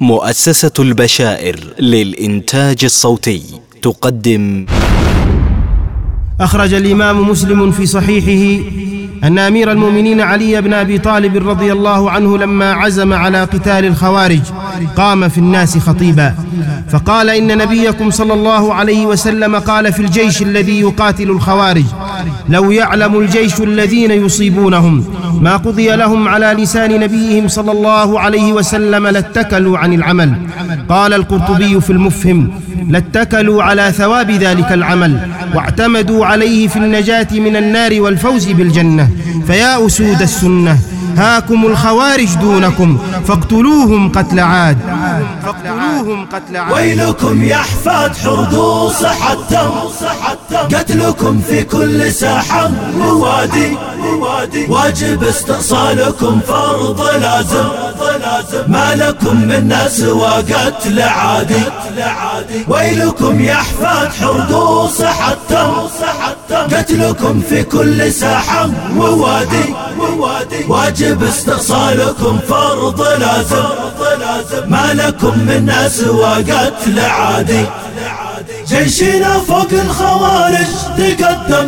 مؤسسة البشائر للإنتاج الصوتي تقدم. أخرج الإمام مسلم في صحيحه أن أمير المؤمنين علي بن أبي طالب رضي الله عنه لما عزم على قتال الخوارج قام في الناس خطيبا فقال: إن نبيكم صلى الله عليه وسلم قال في الجيش الذي يقاتل الخوارج: لو يعلم الجيش الذين يصيبونهم ما قضي لهم على لسان نبيهم صلى الله عليه وسلم لاتكلوا عن العمل. قال القرطبي في المفهم: لاتكلوا على ثواب ذلك العمل واعتمدوا عليه في النجاة من النار والفوز بالجنة. فيا أسود السنة، هاكم الخوارج دونكم فاقتلوهم قتل عاد. ويلكم يا أحفاد حردوس حتى قتلكم في كل ساحة ووادي، واجب استئصالكم فرض لازم، ما لكم منا سوى قتل عادي. ويلكم يا أحفاد حردوس حتى قتلكم في كل ساحة ووادي، واجب استئصالكم فرض لازم، ما لكم منا سوى قتل عادي. جيشنا فوق الخوارج تقدم،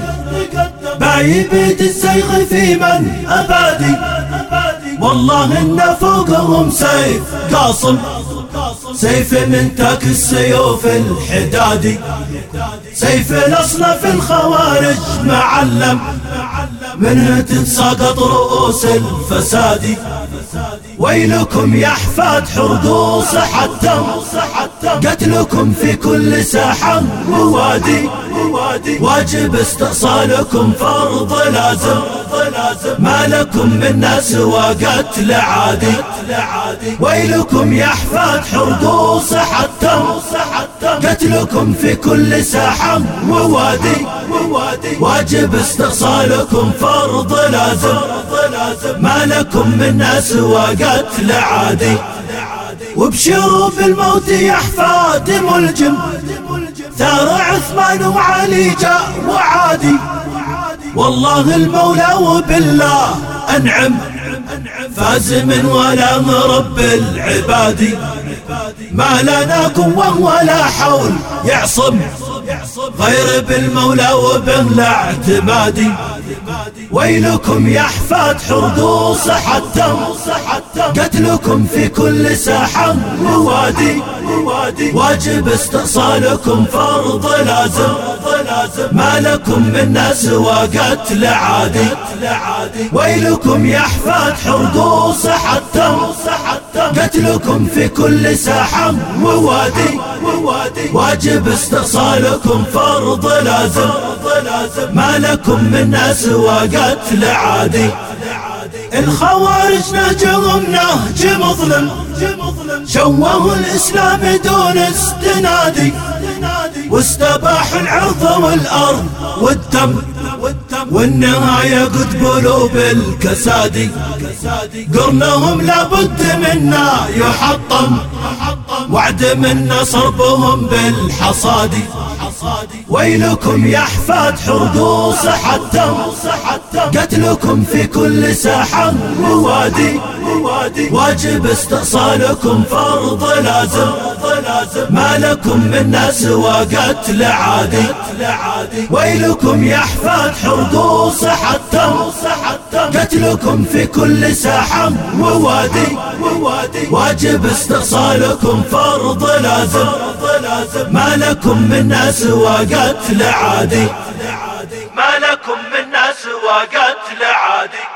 بعيد السيخ في من أبادي، والله إن فوقهم سيف قاصم، سيف من تاك السيوف الحدادي، سيف الأصناف الخوارج معلم، منه تتساقط رؤوس الفساد. ويلكم يا أحفاد حردوس حتى قتلكم في كل ساحة ووادي، واجب استئصالكم فرض لازم، ما لكم منا سوى قتل عادي. ويلكم يا أحفاد حردوس حتى قتلكم في كل ساحة ووادي، واجب استئصالكم فرض لازم، ما لكم منا سوى قتل عادي. وابشروا بالموت يا أحفاد ملجم، ثار عثمان وعلي جاء وعادي، والله المولى وبالله أنعم، فاز من ولا رب العباد، ما لنا قوة ولا حول يعصم غير بالمولى وبالاعتماد. ويلكم يا أحفاد حردوس حتى قتلكم في كل ساحة ووادي، واجب استئصالكم فرض لازم، ما لكم منا سوى قتل عادي. ويلكم يا أحفاد حردوس حتى قتلكم في كل ساحة ووادي، واجب استئصالكم فرض لازم، ما لكم منا سوى قتل عادي. الخوارج نهجهم نهج مظلم، شوهوا الإسلام دون استنادي، واستباحوا العرض والأرض والدم، والنهاية قد بالكساد. قرنهم لابد منا يحطم، وعد منا صربهم بالحصاد. ويلكم يا أحفاد حردوس حتى قتلكم في كل ساحة ووادي، واجب استئصالكم فرض لازم، ما لكم منا سوى قتل عادي. ويلكم يا أحفاد حردوس حتى قتلكم في كل ساحة ووادي، واجب استئصالكم فرض لازم، ما لكم منا سوى قتل عادي، ما لكم منا سوى قتل عادي.